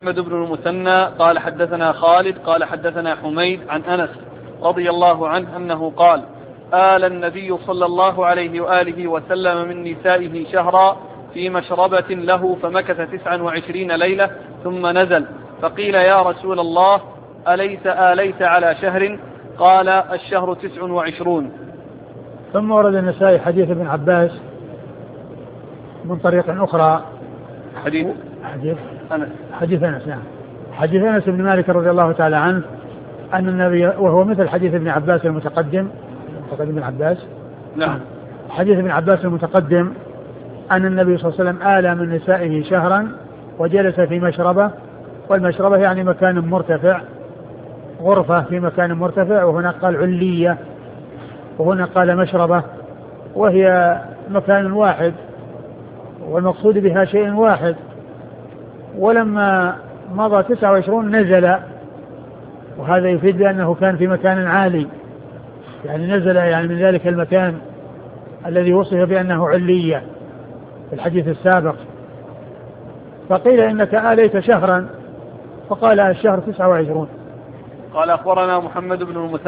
محمد بن المثنى قال حدثنا خالد قال حدثنا حميد عن أنس رضي الله عنه أنه قال: آل النبي صلى الله عليه وآله وسلم من نسائه شهرا في مشربة له فمكث 29 ليلة ثم نزل، فقيل: يا رسول الله أليس آليت على شهر؟ قال: الشهر 29. ثم ورد النسائي حديث ابن عباس من طريق أخرى، حديث أنس نعم، حديث أنس بن مالك رضي الله تعالى عنه أن النبي، وهو مثل حديث ابن عباس المتقدم ابن عباس نعم، حديث ابن عباس المتقدم أن النبي صلى الله عليه وسلم آل من نسائه شهرا وجلس في مشربة، والمشربة يعني مكان مرتفع، غرفة في مكان مرتفع، وهنا قال علية وهنا قال مشربة، وهي مكان واحد والمقصود بها شيء واحد. ولما مضى 29 نزل، وهذا يفيد بأنه كان في مكان عالي، يعني نزل يعني من ذلك المكان الذي وصف بأنه علية في الحديث السابق. فقيل: إنك آليت شهرا؟ فقال: الشهر 29. قال: أخبرنا محمد بن المثنى